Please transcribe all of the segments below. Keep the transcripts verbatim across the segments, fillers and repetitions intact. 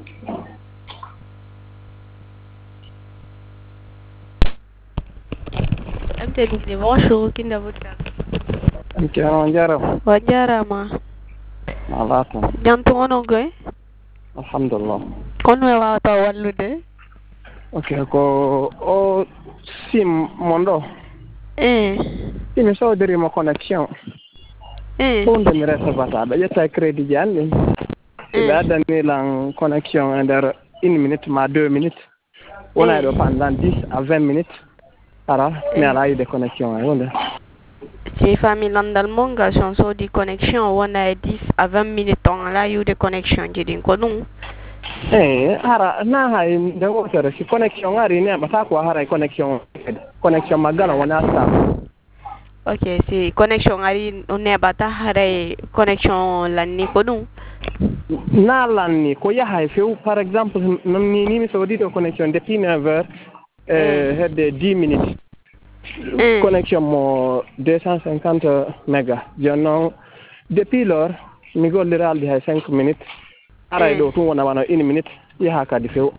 M T N bonjour, qui ne vous Ok, on dirait. Wajarama. Malata. Jantu ngono goy? Alhamdulillah. Kono wawata wallude? Ok, ko o sim mondo. Eh. Sim so diri mo connection. Eh. Fonde mi resta batata. Yetta credit jandi. Eh. Be adani lang connection under une minute ma deux minutes. On a pendant dix à vingt minutes. Ara, mi ala de connection ay wonde. Si famille landal monga chanson di connexion wana dix à vingt minutes on la eu de connexion jidin ko dum. Eh, ara na hay de wotere si connection ari ne ba ta ko hara connection. Connection magala wana sta. Ok, si connexion ari on ne bata hara connexion la ni ko dum. Na lanni ko yahay few par exemple non ni ni mi so di connection depuis neuf heures euh hedde dix minutes. Mm. Connexion mo deux cent cinquante mégas. Jonnon depuis lors mi gollira aldi hay cinq minutes. Ara do tun wona wana une minute yaha kadi few.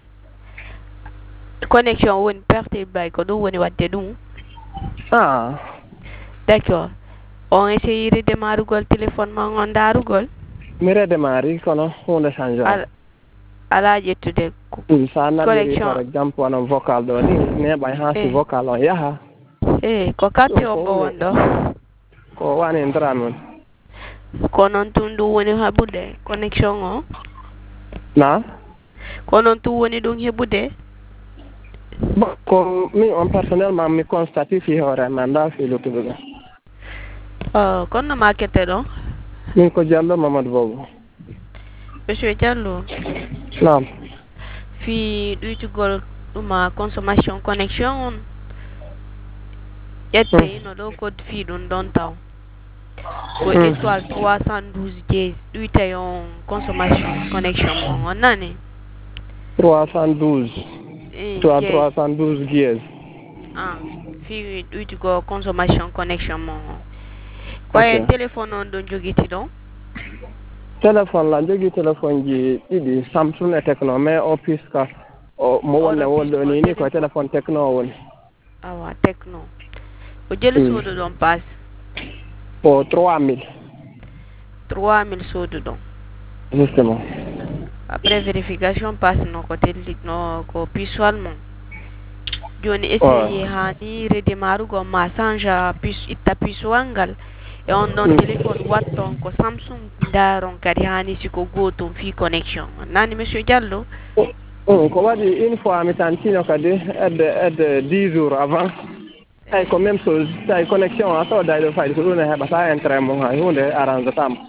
Connexion won perte bay ko do woni wadde dum. Ah. D'accord. On essaye de démarrer le téléphone ma ngondarugol. Mi redémarri kono hunde change. Ala jettude sa naɓiri par exemple wono vocal ɗo ni neɓa hansi vocal on yaha eh ko katti o bo wonɗo ko wani ndran non ko noon tun ɗum woni heɓude connexion o na ko noon tun woni ɗum heɓude bon ko min on personnellement mi constate fi hoore ma nda fi luttuɓe ɓe oh kono ma kette ɗo min ko Diallo Mamadou Bobo. Monsieur Diallo nam fi ɗuytugol ɗuma consommation connexion on ƴette ino ɗo code fi ɗum ɗon taw ko étoile trois cent douze dièse ɗuytay on consommation connexion mon on nani trois cent douze toi trois cent douze dièse ah fi ɗuytugo consommation connexion mon koye téléphone on ɗon jogiti ɗon téléphone la jogui téléphone ji ɗiɗi Samsung e Tecno mais o puisque o mo wonne wolɗo ni ni ko téléphone Tecno woni awa Tecno o jeli sodu ɗon passe o trois mille trois mille sodu ɗon justement après vérification passe no ko telli no ko puisual mon joni essaye hani redémarrugo ma change puce itta puisual ngal e on ɗon téléphone watton ko Samsung daron kadi hani siko goto fi connexion nani monsieur Diallo ko waɗi une fois mi tantino kadi edde edde dix jours avant ay ko même chose tay connexion a soda ɗo fayde ko ɗum e heɓata intérêt mum hay hunde arrange tama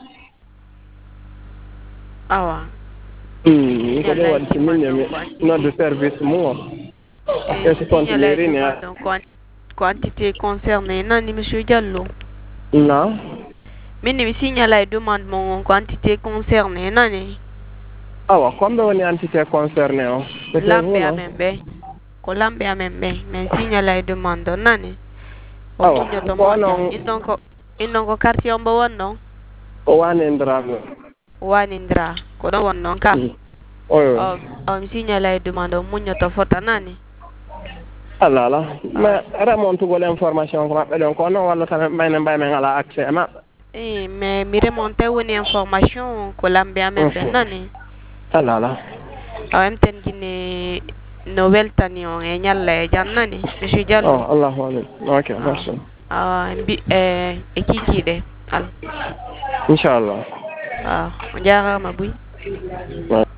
awa ɗum ko ɗum waɗi so minne mi nodde service mum o e so continuerini quantité concerné nani monsieur Diallo non minne mi signala e demande mon quantité concernée nani awa combien woni entité concerné o lamɓe amen ɓe ko lamɓe amen ɓe min signala e demande o nani o muñoto moƴƴa in ɗon ko in ɗon ko quartier o mbo wonno o wanindiraɓe o wanindira ko ɗon wonnoon ka oyo o mi signala e demande o muñoto fota nani ala ala mais remontugol information ko maɓɓe ɗon ko noon walla tan mayne mbay men ala accès e maɓɓe eh mais mi remonte woni information ko lamɓe amen ɓe nani ala ala o emten guine no weltani on e ñalla e jam nani monsieur Diallo oh allahu alim ok merci awa mbi e e kikiɗe al inchallah waaw o jarama Bouy